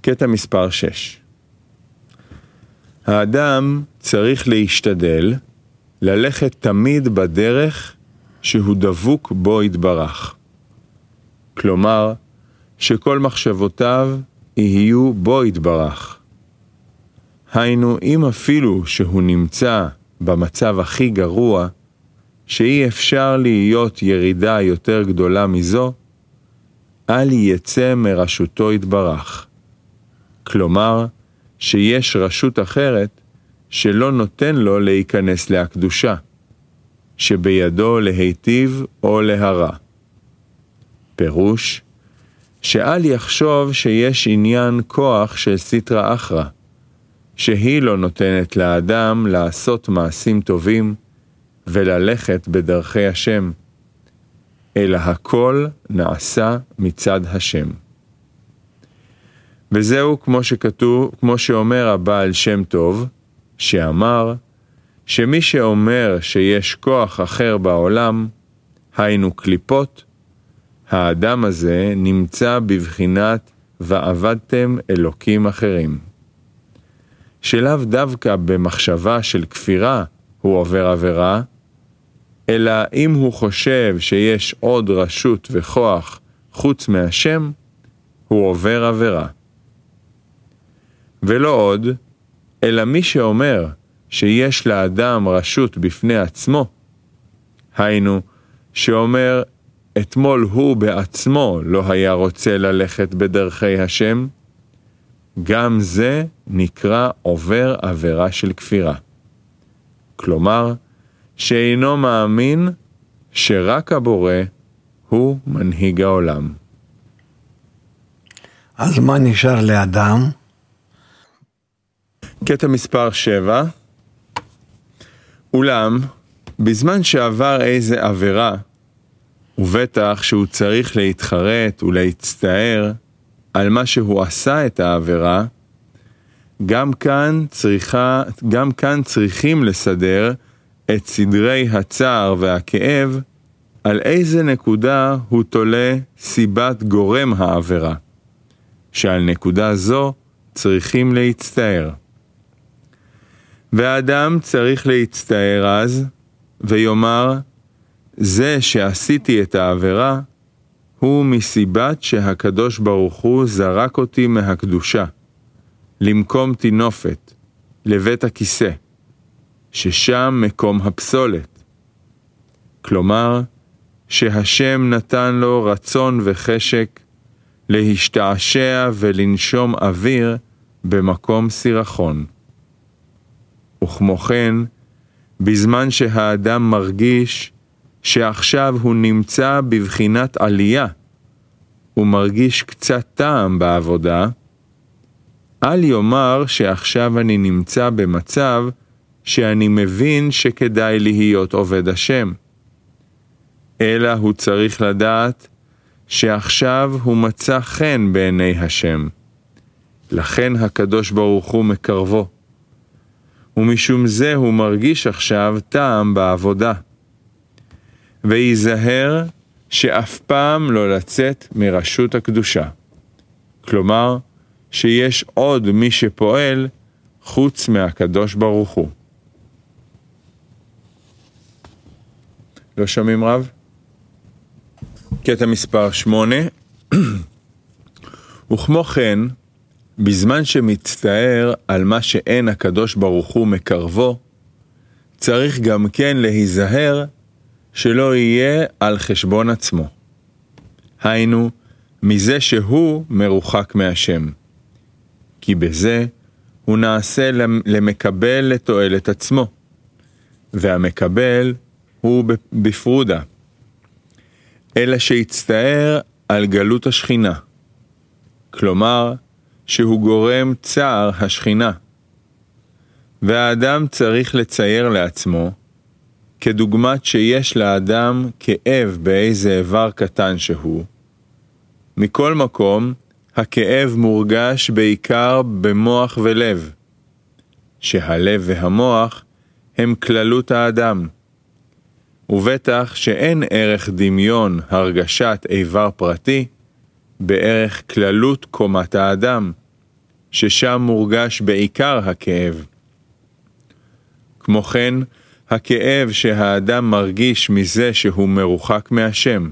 קטע מספר 6. האדם צריך להשתדל ללכת תמיד בדרך שהוא דבוק בו יתברך. כלומר, שכל מחשבותיו יהיו בו יתברך. היינו, אם אפילו שהוא נמצא במצב הכי גרוע, שאי אפשר להיות ירידה יותר גדולה מזו, אל יצא מרשותו יתברך. כלומר, שיש רשות אחרת שלא נותן לו להיכנס להקדושה, שבידו להיטיב או להרע. פירוש, שאל יחשוב שיש עניין כוח של סטרא אחרא, שהיא לא נותנת לאדם לעשות מעשים טובים וללכת בדרכי השם, אלא הכל נעשה מצד השם. וזהו כמו שאומר הבעל שם טוב, שאמר שמי שאומר שיש כוח אחר בעולם, היינו קליפות, האדם הזה נמצא בבחינת ועבדתם אלוקים אחרים. שלאו דווקא במחשבה של כפירה הוא עובר עבירה, אלא אם הוא חושב שיש עוד רשות וכוח חוץ מהשם, הוא עובר עבירה. ולא עוד, אלא מי שאומר שיש לאדם רשות בפני עצמו, היינו, שאומר אתמול הוא בעצמו לא היה רוצה ללכת בדרכי השם, גם זה נקרא עובר עבירה של כפירה. כלומר, שאינו מאמין שרק הבורא הוא מנהיג העולם. אז מה נשאר לאדם? קטע מספר 7. אולם, בזמן שעבר איזה עבירה, ובטח שהוא צריך להתחרט ולהצטער על מה שהוא עשה את העבירה, גם כאן צריכים לסדר את סדרי הצער והכאב על איזה נקודה הוא תולה סיבת גורם העבירה, שעל נקודה זו צריכים להצטער. והאדם צריך להצטער אז, ויאמר, זה שעשיתי את העבירה, הוא מסיבת שהקדוש ברוך הוא זרק אותי מהקדושה, למקום תינופת, לבית הכיסא, ששם מקום הפסולת. כלומר, שהשם נתן לו רצון וחשק להשתעשע ולנשום אוויר במקום סירחון. וכמו כן, בזמן שהאדם מרגיש שעכשיו הוא נמצא בבחינת עלייה, הוא מרגיש קצת טעם בעבודה, אל יאמר שעכשיו אני נמצא במצב שאני מבין שכדאי להיות עובד השם, אלא הוא צריך לדעת שעכשיו הוא מצא חן בעיני השם, לכן הקדוש ברוך הוא מקרבו, ומשום זה הוא מרגיש עכשיו טעם בעבודה. וייזהר שאף פעם לא לצאת מרשות הקדושה. כלומר, שיש עוד מי שפועל חוץ מהקדוש ברוך הוא. לא שומעים רב? קטע מספר 8. וכמו כן, בזמן שמצטער על מה שאין הקדוש ברוך הוא מקרבו, צריך גם כן להיזהר שלא יהיה על חשבון עצמו. היינו, מזה שהוא מרוחק מהשם. כי בזה הוא נעשה למקבל לתועלת עצמו, והמקבל הוא בפרודה. אלא שיצטער על גלות השכינה. כלומר, שהוא גורם צער השכינה. והאדם צריך לצייר לעצמו, כדוגמת שיש לאדם כאב באיזה איבר קטן שהוא. מכל מקום, הכאב מורגש בעיקר במוח ולב, שהלב והמוח הם כללות האדם. ובטח שאין ערך דמיון הרגשת איבר פרטי בערך כללות קומת האדם, ששם מורגש בעיקר הכאב. כמו כן, הכאב שהאדם מרגיש מזה שהוא מרוחק מהשם.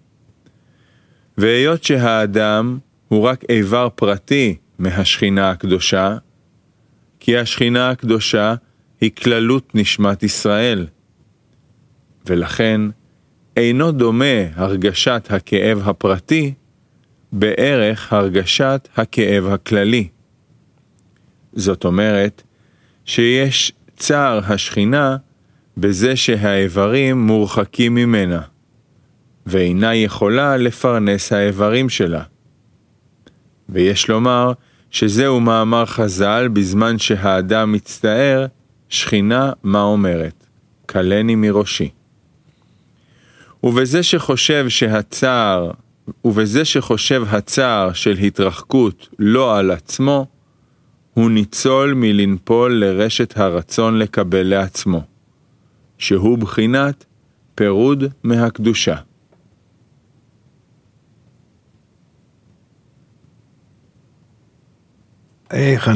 והיות שהאדם הוא רק איבר פרטי מהשכינה הקדושה, כי השכינה הקדושה היא כללות נשמת ישראל, ולכן אינו דומה הרגשת הכאב הפרטי בערך הרגשת הכאב הכללי. זאת אומרת שיש צער השכינה בזה שהאיברים מורחקים ממנה, ואינה יכולה לפרנס האיברים שלה. ויש לומר שזהו מאמר חז"ל בזמן שהאדם מצטער, שכינה מה אומרת? קלני מראשי. ובזה שחושב הצער של התרחקות לא על עצמו, הוא ניצול מלנפול לרשת הרצון לקבל לעצמו, שהוא בחינת פירוד מהקדושה. איך